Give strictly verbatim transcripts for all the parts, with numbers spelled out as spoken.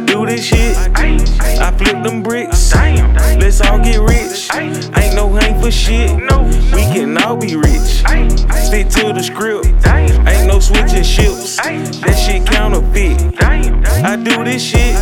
do this shit. I flip them bricks. Let's all get rich. Ain't no hang for shit. We can all be rich. Stick to the script. Ain't no switching ships. That shit counterfeit. I do this shit.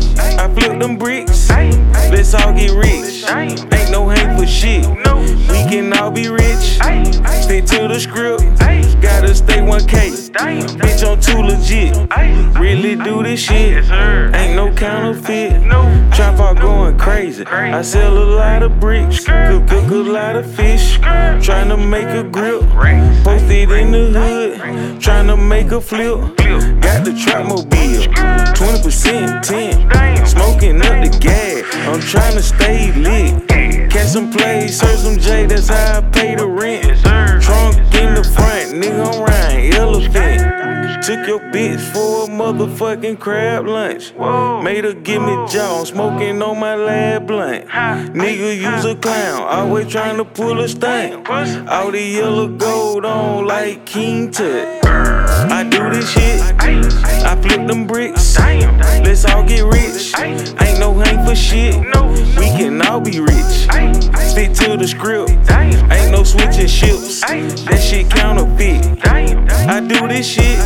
I flip them bricks. Let's all get rich. Ain't no hang for shit. We can all be rich. Stick to the script. Gotta stay one K. Bitch, I'm too legit. Really do this shit. Ain't no counterfeit. Trap out going crazy. I sell a lot of bricks. Cook, cook a lot of fish. Tryna make a grip. Post it in the hood. Tryna make a flip. Got the trap mobile. twenty percent tint. Smoking up the gas. I'm tryna stay lit. Catch some plays, serve some J. That's how I pay the rent. Trunk in the front. Nigga, I'm riding elephant. Took your bitch for a motherfucking crab lunch. Made her give me jaw, smoking on my lab blunt. Nigga, use a clown, always trying to pull a stunt. All the yellow gold on like King Tut. I do this shit, I flip them bricks. Let's all get rich. Ain't no hang for shit. We can all be rich. Stick to the script. Ain't no switching ships. That shit counterfeit. I do this shit.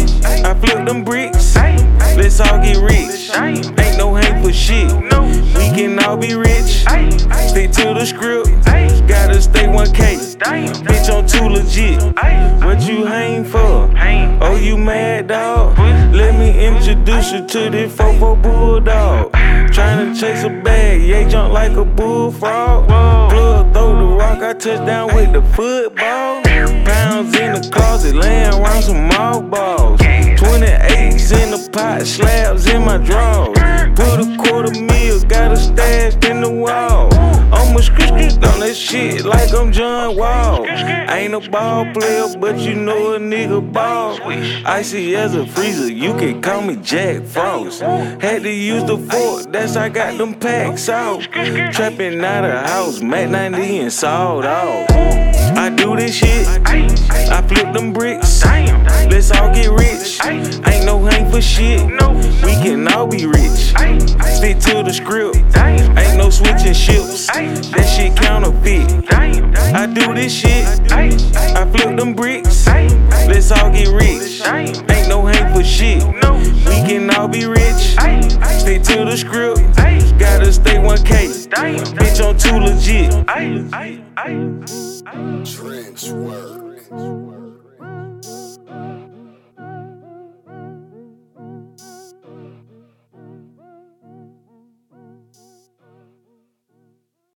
I flip them bricks. Let's all get rich. Ain't no hang for shit. We can all be rich. Stick to the script. Gotta stay one K. Bitch, I'm too legit. What you hang for? Oh, you mad, dog? Let me introduce you to this fofo bulldog. Tryna chase a bag, yeah, jump like a bullfrog. Plug, throw the rock, I touch down with the football. Pounds in the closet, laying around some mothballs. twenty-eights in the pot, slabs in my drawers. Put a quarter meal, got a stash in the wall. I'm a skit on that shit like I'm John Wall. Ain't a ball player, but you know a nigga ball. Icy as a freezer, you can call me Jack Frost. Had to use the fork, that's how I got them packs out. Trapping out of house, Mac ninety and sawed off. I do this shit, I flip them bricks. Let's all get rich. Ain't no hang for shit. We can all be rich. Stick to the script. Ain't no switching ships. That shit counterfeit. I do this shit. I flip them bricks. Let's all get rich. Ain't no hang for shit. We can all be rich. Stick to the script. Gotta stay one K. Bitch, I'm too legit. Trench work.